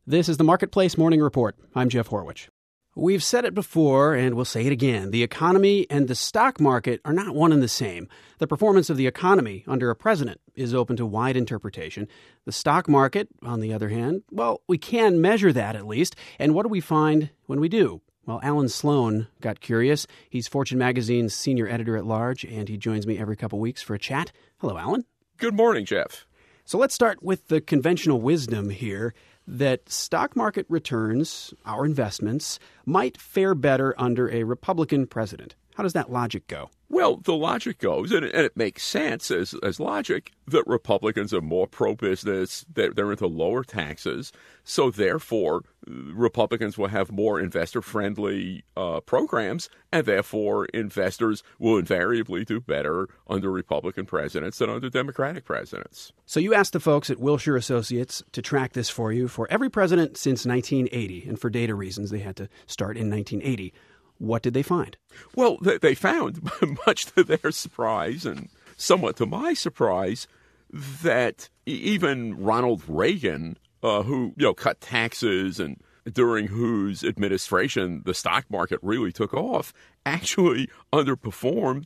This is the Marketplace Morning Report. I'm Jeff Horwich. We've said it before, and we'll say it again. The economy and the stock market are not one and the same. The performance of the economy under a president is open to wide interpretation. The stock market, on the other hand, well, we can measure that at least. And what do we find when we do? Well, Alan Sloan got curious. He's Fortune Magazine's senior editor-at-large, and he joins me every couple weeks for a chat. Hello, Alan. Good morning, Jeff. So let's start with the conventional wisdom here that stock market returns, our investments, might fare better under a Republican president. How does that logic go? Well, the logic goes, and it makes sense as logic, that Republicans are more pro-business, they're into lower taxes, so therefore Republicans will have more investor-friendly programs, and therefore investors will invariably do better under Republican presidents than under Democratic presidents. So you asked the folks at Wilshire Associates to track this for you for every president since 1980, and for data reasons they had to start in 1980. What did they find? Well, they found, much to their surprise and somewhat to my surprise, that even Ronald Reagan, who cut taxes and during whose administration the stock market really took off, actually underperformed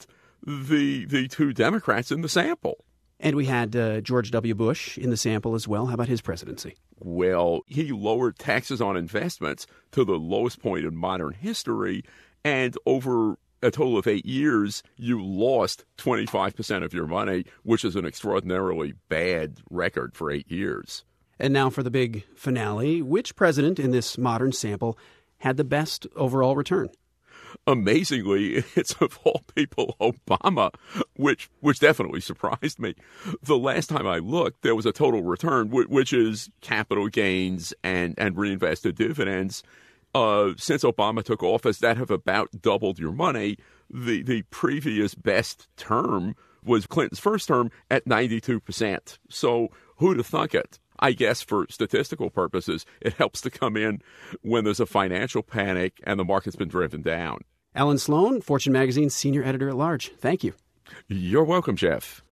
the two Democrats in the sample. And we had George W. Bush in the sample as well. How about his presidency? Well, he lowered taxes on investments to the lowest point in modern history, and over a total of 8 years, you lost 25% of your money, which is an extraordinarily bad record for 8 years. And now for the big finale. Which president in this modern sample had the best overall return? Amazingly, it's of all people Obama, which definitely surprised me. The last time I looked, there was a total return, which is capital gains and reinvested dividends. Since Obama took office, that have about doubled your money. The previous best term was Clinton's first term at 92%. So who'd have thunk it? I guess for statistical purposes, it helps to come in when there's a financial panic and the market's been driven down. Alan Sloan, Fortune Magazine's senior editor-at-large. Thank you. You're welcome, Jeff.